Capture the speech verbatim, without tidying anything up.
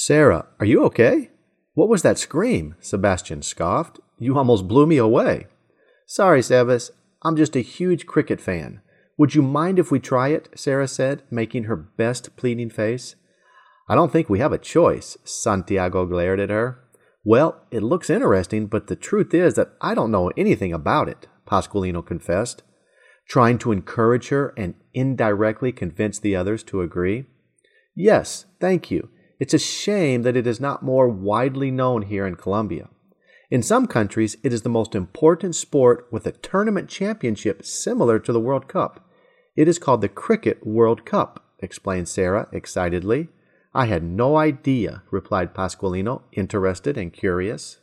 Sarah, are you okay? What was that scream? Sebastian scoffed. You almost blew me away. Sorry, Sebas. I'm just a huge cricket fan. Would you mind if we try it? Sarah said, making her best pleading face. I don't think we have a choice, Santiago glared at her. Well, it looks interesting, but the truth is that I don't know anything about it, Pasqualino confessed, trying to encourage her and indirectly convince the others to agree. Yes, thank you. It's a shame that it is not more widely known here in Colombia. In some countries, it is the most important sport with a tournament championship similar to the World Cup. It is called the Cricket World Cup, explained Sarah excitedly. I had no idea, replied Pasqualino, interested and curious.